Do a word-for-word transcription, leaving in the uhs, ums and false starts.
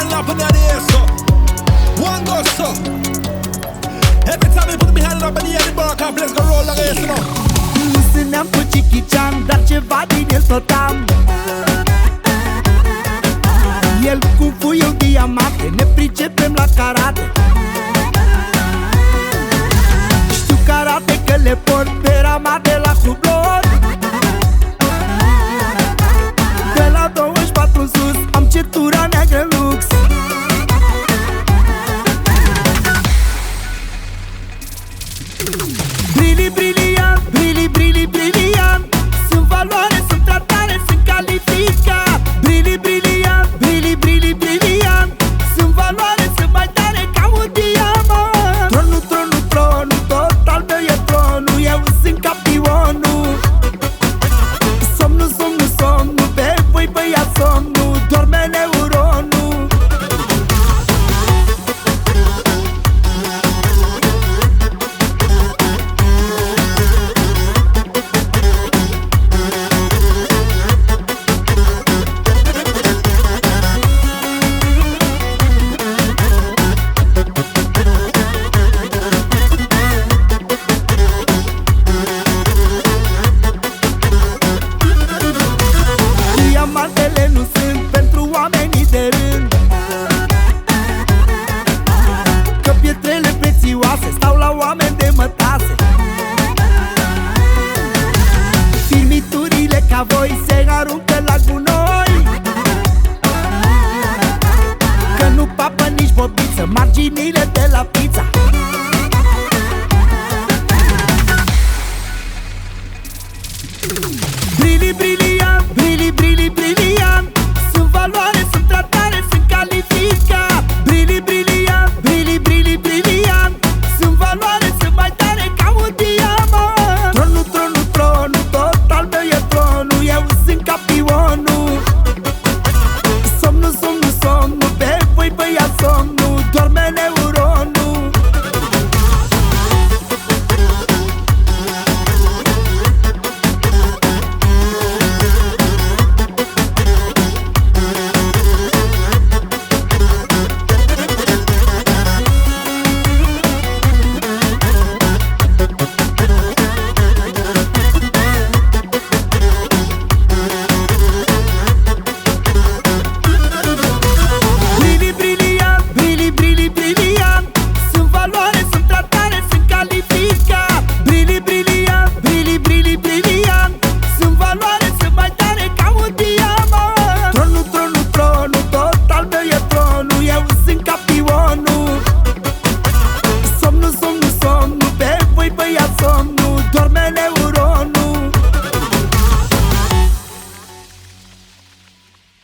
hand up in the air, so one go so. Every time we put me hand up in the air, the bar can't let's go roll like this, you know. Țineam cu Chichi Chan, dar ceva din el tot am. El cu fu, eu diamante, ne pricepem la karate. Știu karate că le port pe rama de la Hublot. De la douăzeci și patru în sus, am cetura